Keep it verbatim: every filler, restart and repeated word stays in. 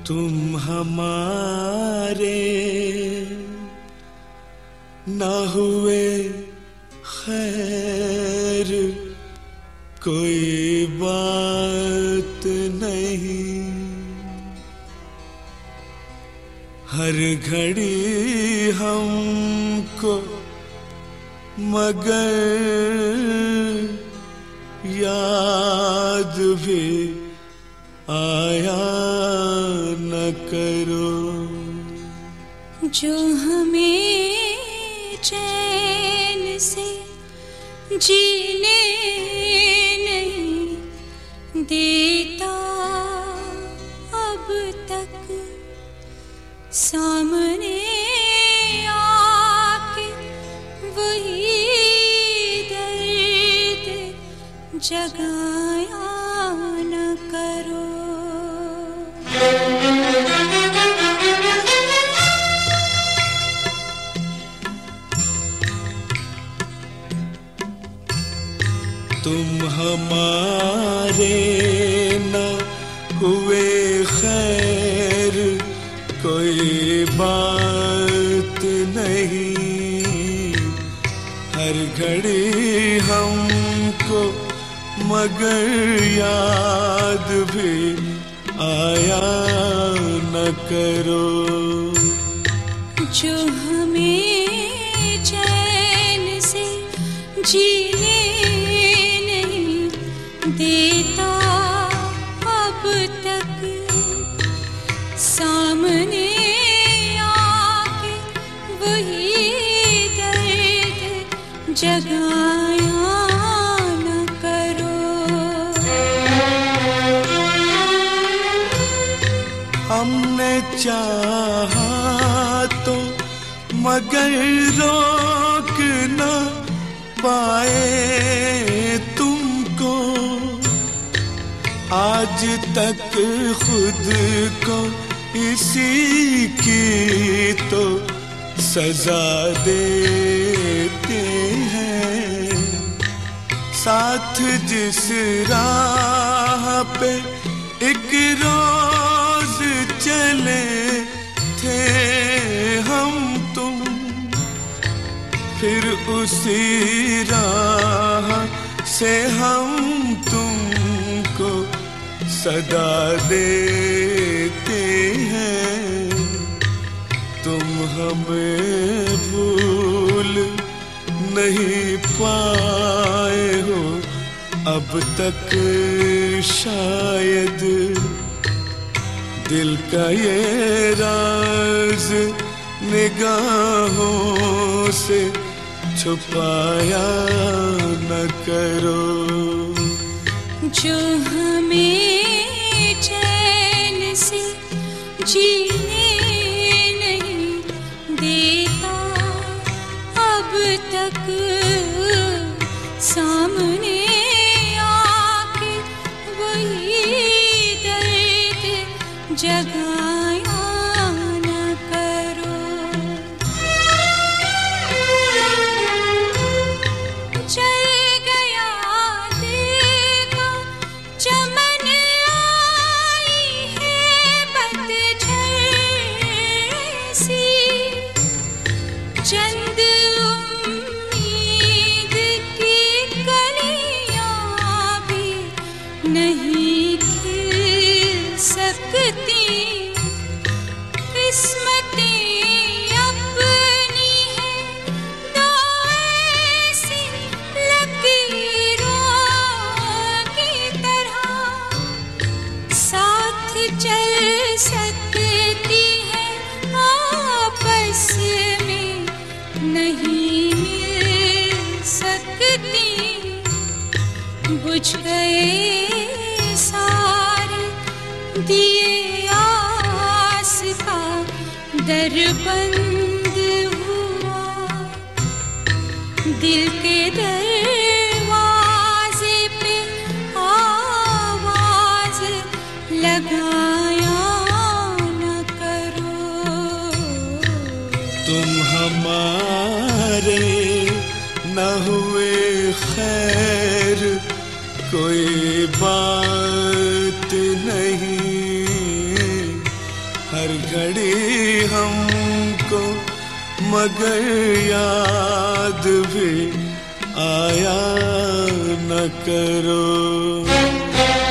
तुम हमारे ना हुए खैर कोई बात नहीं, हर घड़ी हमको मगर याद भी आया न करो। जो हमें चैन से जीने नहीं देता अब तक, सामने आके वही दर्द जगाया न करो। तुम हमारे न हुए खैर कोई बात नहीं, हर घड़ी हमको मगर याद भी आया न करो। जो हमें चैन से जीने देता अब तक, सामने आके वही दर्द जगाया न करो। हमने चाहा तो मगर रोक न पाए तुमको, आज तक खुद को इसी की तो सजा देते हैं। साथ जिस राह पे एक रोज चले थे हम तुम, फिर उसी राह से हम तुमको सदा देते हैं। तुम हमें भूल नहीं पाए हो अब तक शायद, दिल का ये राज निगाहों से छुपाया न करो। जो हमें चैन से जीने नहीं देता अब तक, सामने आके वही दर्द जगाया न करो। चल गया दिल का चमन, आई है पतझड़ सी, चंद उम्मीद की कलियां भी नहीं खिल सकती। किस्मतें अपनी है दो ऐसी लकीरों की तरह, साथ चल सकती है आपस में नहीं मिल सकती। बुझ गए सारे दिए आस का दरबंद हुआ, दिल के दरवाजे पे आवाज लगाया न करो। तुम हमारे न हुए खैर कोई बात नहीं, घड़ी हमको मगर याद भी आया न करो।